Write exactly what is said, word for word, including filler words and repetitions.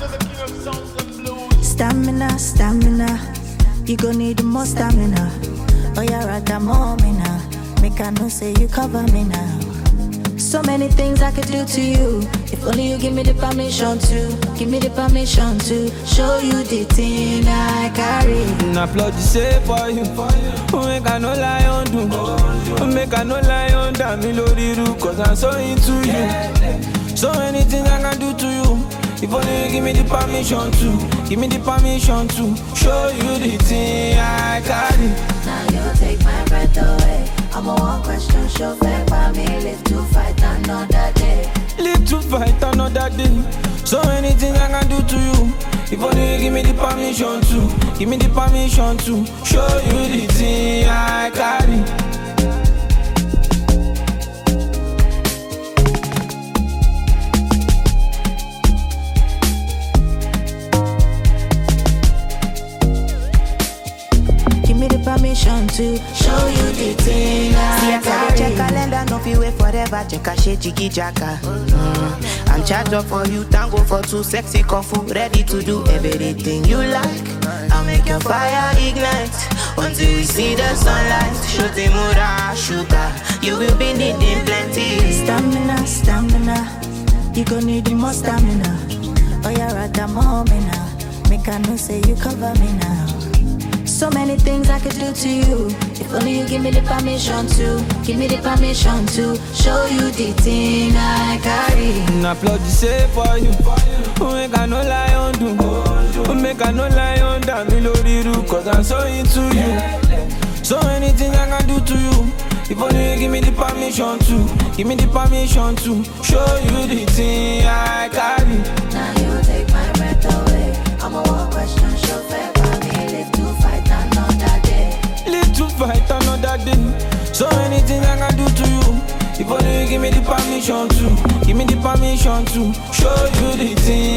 Stamina, stamina. You gon' need more stamina. Oh, yeah, right, I'm on me now. Make I know say you cover me now. So many things I could do to you. If only you give me the permission to. Give me the permission to show you the thing I carry. Now applaud you say for you. Make I no lie on do. Make I no lie on that me lori ru. Cause I'm so into you. So many things I can do to you. If only you give me the permission to. Give me the permission to show you the thing I carry. Now you take my breath away. I'm a one question show fake by me. Live to fight another day. Live to fight another day. So many things I can do to you. If only you give me the permission to. Give me the permission to show you the thing I carry. Permission to show you the thing I carry. Check calendar, no fi wait forever. Check a shit, jiggy jacka. Mm. I'm charged up for you, tango for two, sexy kung fu, ready to do everything you like. I'll make your fire ignite until you see the sunlight. Shoti mura sugar, you will be needing plenty. Stamina, stamina. You gon' need more stamina. Oh, yeah, right, I'm on me now. Make I know say you cover me now. So many things I could do to you. If only you give me the permission to. Give me the permission to show you the thing I carry. Now applaud you say for you. Make I no lie on do. Make I no lie on that me lori ru. Cause I'm so into you. So many things I can do to you. If only you give me the permission to. Give me the permission to show you the thing I carry. Now you take my breath away. I'm a one question show fair by me. Live to fight another day. Live to fight another day. So many things I can do to you. If only you give me the permission to. Give me the permission to show you the thing